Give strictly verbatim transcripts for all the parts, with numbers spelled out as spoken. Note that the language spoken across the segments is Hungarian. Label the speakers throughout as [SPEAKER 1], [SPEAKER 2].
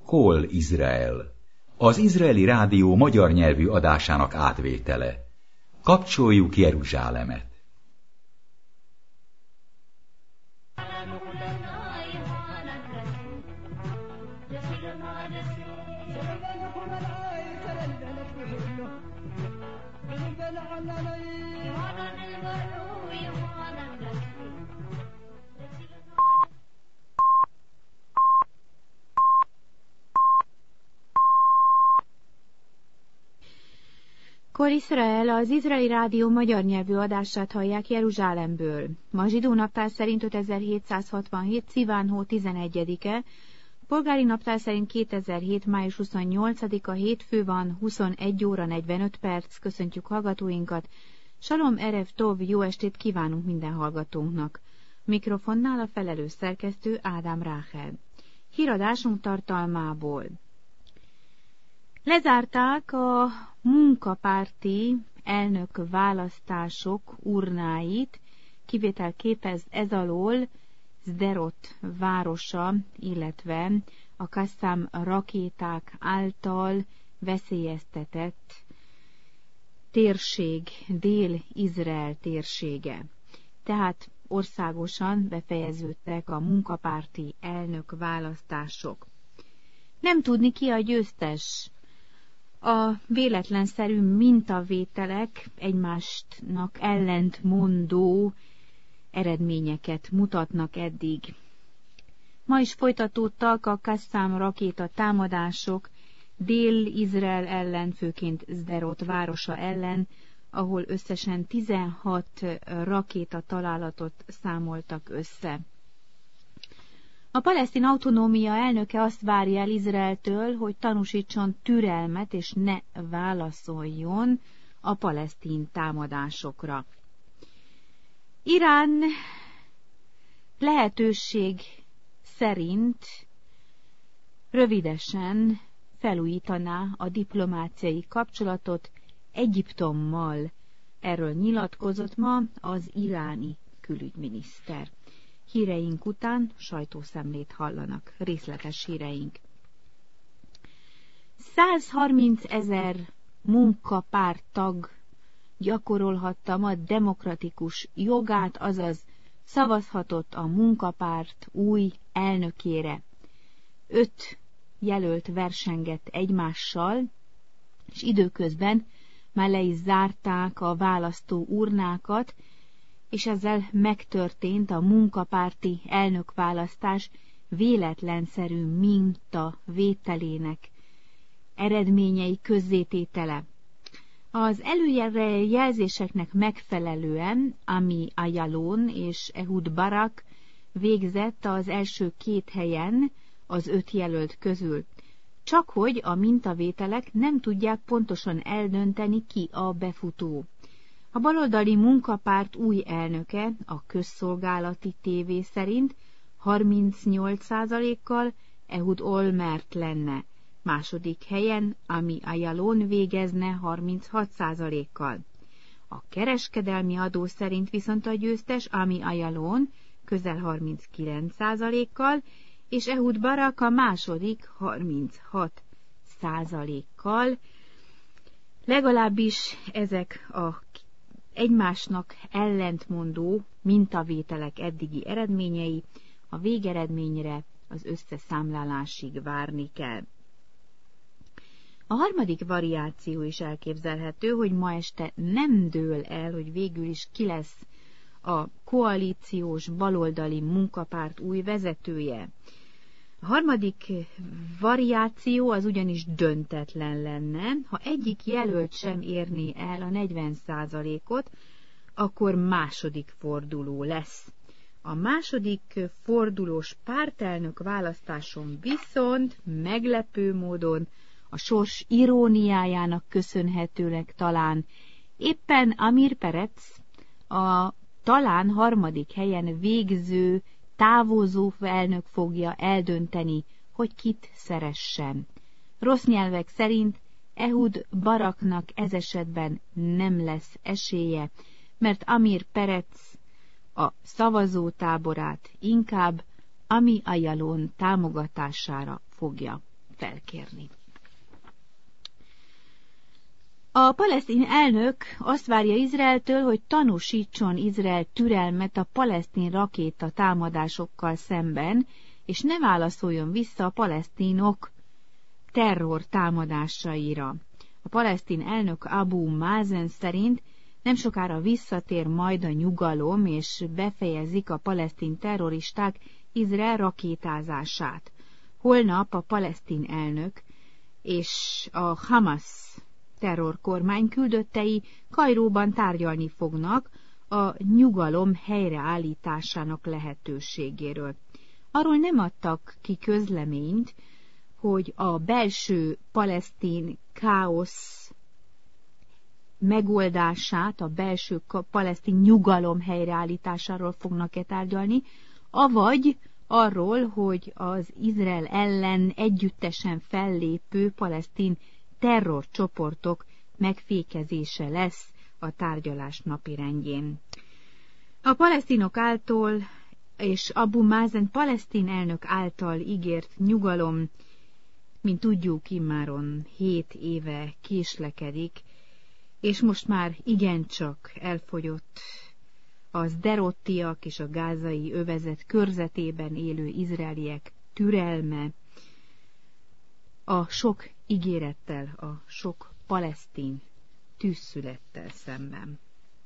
[SPEAKER 1] Kol Izrael, az izraeli rádió magyar nyelvű adásának átvétele. Kapcsoljuk Jeruzsálemet!
[SPEAKER 2] Kol Izrael, az izraeli rádió magyar nyelvű adását hallják Jeruzsálemből. Ma zsidó naptár szerint ötezer-hétszázhatvanhét. Sziván hó tizenegyedike, a polgári naptár szerint kétezer-hét. május huszonnyolcadika, hétfő van, huszonegy óra negyvenöt perc. Köszöntjük hallgatóinkat. Salom erev tov, jó estét kívánunk minden hallgatónknak. Mikrofonnál a felelős szerkesztő Ádám Ráhel. Híradásunk tartalmából. Lezárták a munkapárti elnök választások urnáit, kivétel képez ez alól Szderot városa, illetve a Kasszám rakéták által veszélyeztetett térség, Dél-Izrael térsége. Tehát országosan befejeződtek a munkapárti elnök választások. Nem tudni, ki a győztes. A véletlenszerű mintavételek egymásnak ellentmondó eredményeket mutatnak eddig. Ma is folytatódtak a Kasszám rakéta támadások Dél-Izrael ellen, főként Szderot városa ellen, ahol összesen tizenhat rakéta találatot számoltak össze. A palesztin autonómia elnöke azt várja el Izraeltől, hogy tanúsítson türelmet és ne válaszoljon a palesztin támadásokra. Irán lehetőség szerint rövidesen felújítaná a diplomáciai kapcsolatot Egyiptommal. Erről nyilatkozott ma az iráni külügyminiszter. Híreink után sajtószemlét hallanak, részletes híreink. százharminc ezer munkapárttag gyakorolhatta ma demokratikus jogát, azaz szavazhatott a munkapárt új elnökére. Öt jelölt versengett egymással, és időközben már le is zárták a választó urnákat, és ezzel megtörtént a munkapárti elnökválasztás véletlenszerű minta vételének eredményei közzététele. Az előjelzéseknek megfelelően Ami Ayalon és Ehud Barak végzett az első két helyen az öt jelölt közül. Csak hogy a mintavételek nem tudják pontosan eldönteni, ki a befutó. A baloldali munkapárt új elnöke, a közszolgálati tévé szerint harmincnyolc százalékkal Ehud Olmert lenne, második helyen Ami Ayalon végezne harminchat százalékkal. A kereskedelmi adó szerint viszont a győztes Ami Ayalon közel harminckilenc százalékkal, és Ehud Barak a második harminchat százalékkal. Legalábbis ezek a egymásnak ellentmondó mintavételek eddigi eredményei, a végeredményre az összeszámlálásig várni kell. A harmadik variáció is elképzelhető, hogy ma este nem dől el, hogy végül is ki lesz a koalíciós baloldali munkapárt új vezetője. A harmadik variáció az ugyanis döntetlen lenne, ha egyik jelölt sem érné el a negyven százalékot, akkor második forduló lesz. A második fordulós pártelnök választáson viszont meglepő módon a sors iróniájának köszönhetőleg talán éppen Amir Perec, a talán harmadik helyen végző távozó elnök fogja eldönteni, hogy kit szeressen. Rossz nyelvek szerint Ehud Baraknak ez esetben nem lesz esélye, mert Amir Perec a szavazótáborát inkább Ami Ayalon támogatására fogja felkérni. A palesztin elnök azt várja Izraeltől, hogy tanúsítson Izrael türelmet a palesztin rakéta támadásokkal szemben, és ne válaszoljon vissza a palesztinok terror támadásaira. A palesztin elnök Abu Mazen szerint nem sokára visszatér majd a nyugalom, és befejezik a palesztin terroristák Izrael rakétázását. Holnap a palesztin elnök és a Hamas terrorkormány küldöttei Kairóban tárgyalni fognak a nyugalom helyreállításának lehetőségéről. Arról nem adtak ki közleményt, hogy a belső palesztin káosz megoldását, a belső palesztin nyugalom helyreállításáról fognak-e tárgyalni, avagy arról, hogy az Izrael ellen együttesen fellépő palesztin terrorcsoportok megfékezése lesz a tárgyalás napirendjén. A palesztinok által és Abu Mazen palesztin elnök által ígért nyugalom, mint tudjuk, immáron hét éve késlekedik, és most már igencsak elfogyott a szderottiak és a gázai övezet körzetében élő izraeliek türelme a sok ígérettel, a sok palesztin tűzszülettel szemben.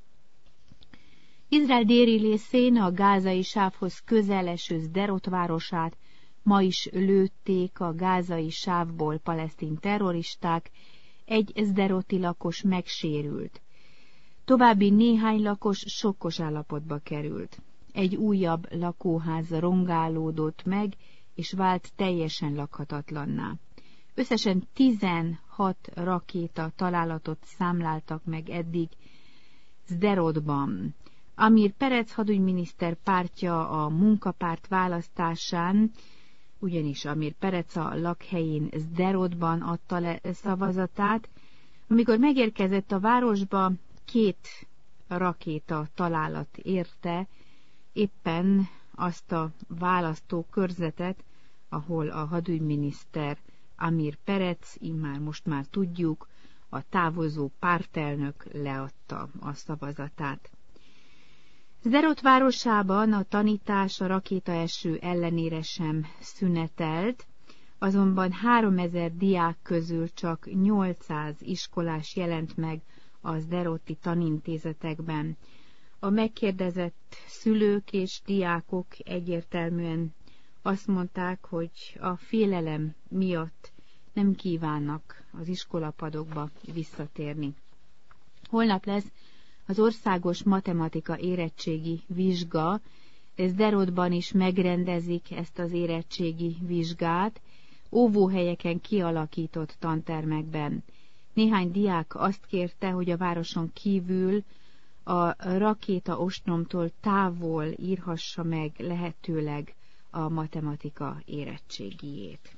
[SPEAKER 2] Izrael déli részén a gázai sávhoz közel eső Szderot városát ma is lőtték a gázai sávból palesztin terroristák, egy szderoti lakos megsérült. További néhány lakos sokkos állapotba került. Egy újabb lakóház rongálódott meg, és vált teljesen lakhatatlanná. Összesen tizenhat rakéta találatot számláltak meg eddig Szderotban. Amir Perec hadügyminiszter pártja a munkapárt választásán, ugyanis Amir Perec a lakhelyén Szderotban adta le szavazatát, amikor megérkezett a városba, két rakéta találat érte éppen azt a választókörzetet, ahol a hadügyminiszter Amir Perec, immár most már tudjuk, a távozó pártelnök leadta a szavazatát. Szderot városában a tanítás a rakétaeső ellenére sem szünetelt, azonban háromezer diák közül csak nyolcszáz iskolás jelent meg a szderoti tanintézetekben. A megkérdezett szülők és diákok egyértelműen azt mondták, hogy a félelem miatt nem kívánnak az iskolapadokba visszatérni. Holnap lesz az országos matematika érettségi vizsga, Szderotban is megrendezik ezt az érettségi vizsgát, óvóhelyeken kialakított tantermekben. Néhány diák azt kérte, hogy a városon kívül a rakéta ostromtól távol írhassa meg lehetőleg a matematika érettségiét.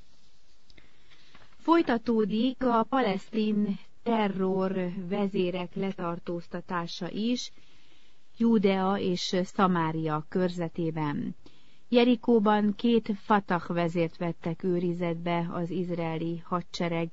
[SPEAKER 2] Folytatódik a palesztin terror vezérek letartóztatása is Júdea és Szamária körzetében. Jerikóban két Fatah vezért vettek őrizetbe az izraeli hadsereg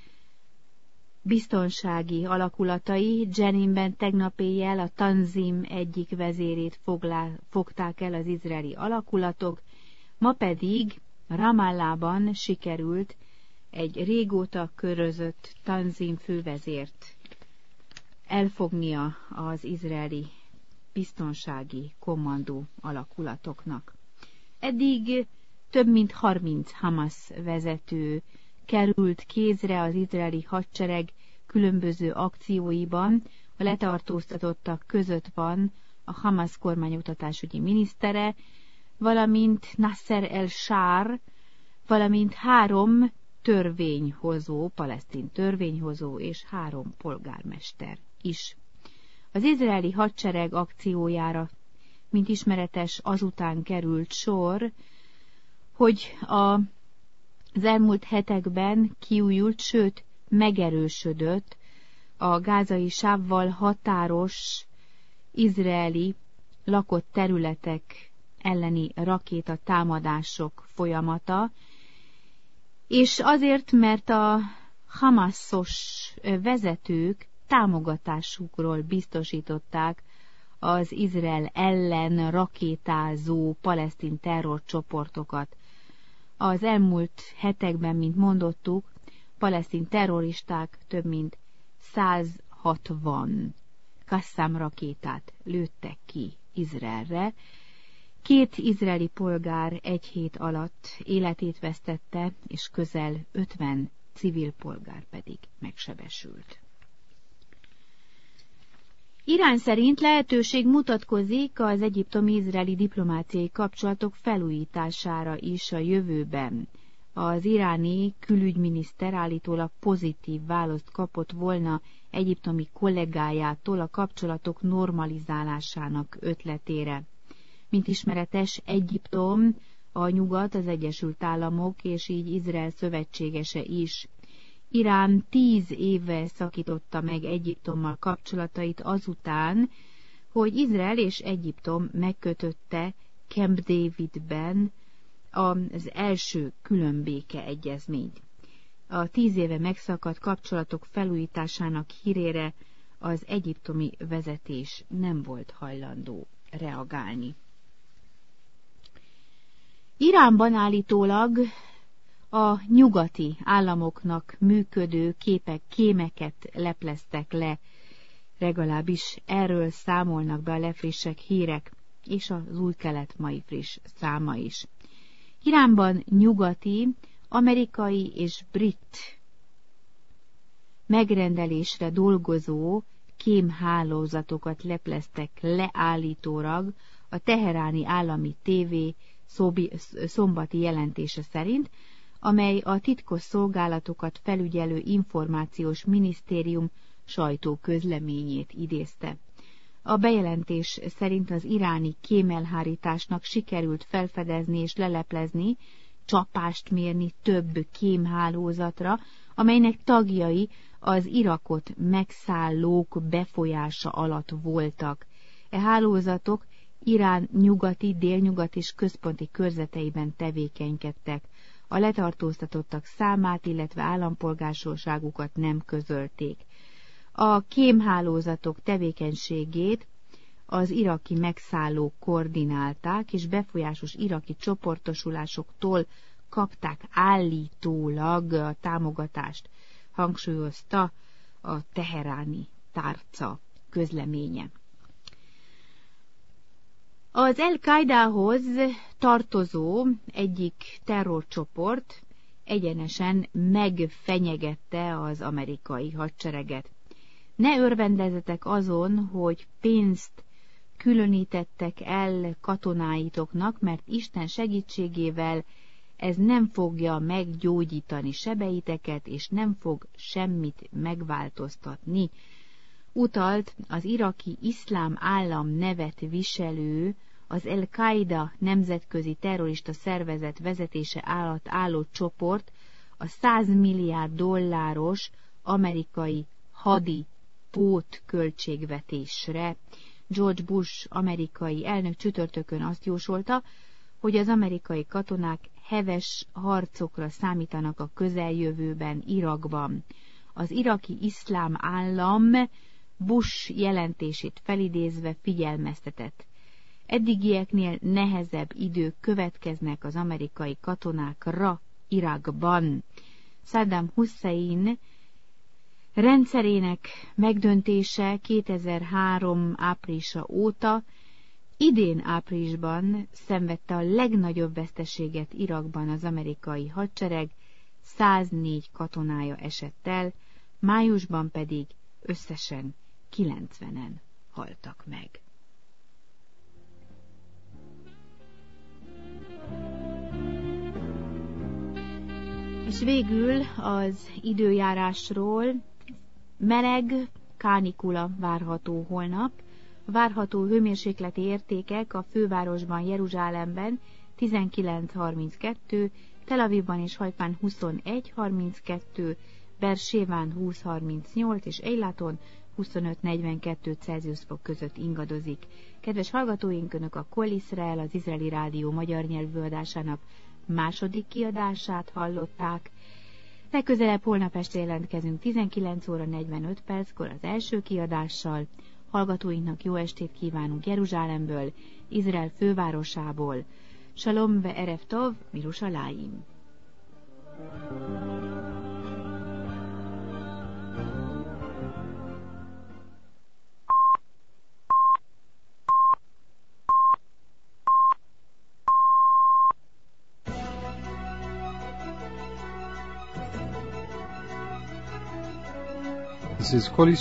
[SPEAKER 2] biztonsági alakulatai. Jeninben tegnap éjjel a Tanzim egyik vezérét foglá, fogták el az izraeli alakulatok, ma pedig Ramallában sikerült egy régóta körözött Tanzim fővezért elfognia az izraeli biztonsági kommandó alakulatoknak. Eddig több mint harminc Hamas vezető került kézre az izraeli hadsereg különböző akcióiban. A letartóztatottak között van a Hamas kormányoktatásügyi minisztere, valamint Nasser el-Shar, valamint három törvényhozó, palesztin törvényhozó és három polgármester is. Az izraeli hadsereg akciójára, mint ismeretes, azután került sor, hogy a, az elmúlt hetekben kiújult, sőt megerősödött a gázai sávval határos izraeli lakott területek elleni rakéta támadások folyamata. És azért, mert a Hamasos vezetők támogatásukról biztosították az Izrael ellen rakétázó palesztin terrorcsoportokat. Az elmúlt hetekben, mint mondottuk, palesztin terroristák több mint száz hatvan Qassam rakétát lőttek ki Izraelre. Két izraeli polgár egy hét alatt életét vesztette, és közel ötven civil polgár pedig megsebesült. Irán szerint lehetőség mutatkozik az egyiptomi-izraeli diplomáciai kapcsolatok felújítására is a jövőben. Az iráni külügyminiszter állítólag pozitív választ kapott volna egyiptomi kollégájától a kapcsolatok normalizálásának ötletére. Mint ismeretes, Egyiptom, a Nyugat, az Egyesült Államok és így Izrael szövetségese is. Irán tíz éve szakította meg Egyiptommal kapcsolatait azután, hogy Izrael és Egyiptom megkötötte Camp Davidben az első különbéke egyezményt. A tíz éve megszakadt kapcsolatok felújításának hírére az egyiptomi vezetés nem volt hajlandó reagálni. Iránban állítólag a nyugati államoknak működő képek, kémeket lepleztek le, legalábbis erről számolnak be a legfrissebb hírek, és az új kelet mai friss száma is. Iránban nyugati, amerikai és brit megrendelésre dolgozó kémhálózatokat lepleztek le állítólag a teheráni állami tévé szombati jelentése szerint, amely a titkos szolgálatokat felügyelő információs minisztérium sajtóközleményét idézte. A bejelentés szerint az iráni kémelhárításnak sikerült felfedezni és leleplezni, csapást mérni több kémhálózatra, amelynek tagjai az Irakot megszállók befolyása alatt voltak. E hálózatok Irán nyugati, délnyugat és központi körzeteiben tevékenykedtek. A letartóztatottak számát, illetve állampolgárságukat nem közölték. A kémhálózatok tevékenységét az iraki megszállók koordinálták, és befolyásos iraki csoportosulásoktól kapták állítólag a támogatást, hangsúlyozta a teheráni tárca közleménye. Az El-Qaidához tartozó egyik terrorcsoport egyenesen megfenyegette az amerikai hadsereget. Ne örvendezetek azon, hogy pénzt különítettek el katonáitoknak, mert Isten segítségével ez nem fogja meggyógyítani sebeiteket, és nem fog semmit megváltoztatni. Utalt az iraki iszlám állam nevet viselő, az El-Qaida nemzetközi terrorista szervezet vezetése alatt álló csoport a száz milliárd dolláros amerikai hadi pótköltségvetésre. George Bush amerikai elnök csütörtökön azt jósolta, hogy az amerikai katonák heves harcokra számítanak a közeljövőben Irakban. Az iraki iszlám állam Bush jelentését felidézve figyelmeztetett. Eddigieknél nehezebb idők következnek az amerikai katonákra Irakban. Saddam Hussein rendszerének megdöntése kétezer-három áprilisa óta idén áprilisban szenvedte a legnagyobb veszteséget Irakban az amerikai hadsereg, száznégy katonája esett el, májusban pedig összesen kilencvenen haltak meg. És végül az időjárásról: meleg, kánikula várható holnap. Várható hőmérsékleti értékek a fővárosban, Jeruzsálemben tizenkilenc harminckettő, Tel Avivban és Hajfán huszonegy harminckettő, Beerséván húsz harmincnyolc és Eilaton huszonöt negyvenkettő Celsius fok között ingadozik. Kedves hallgatóink, Önök a Kol Izrael, az Izraeli Rádió magyar nyelvű adásának második kiadását hallották. Legközelebb holnap este jelentkezünk tizenkilenc óra negyvenöt perckor az első kiadással. Hallgatóinknak jó estét kívánunk Jeruzsálemből, Izrael fővárosából. Shalom ve erev tov, Mirushalayim.
[SPEAKER 3] This is Kol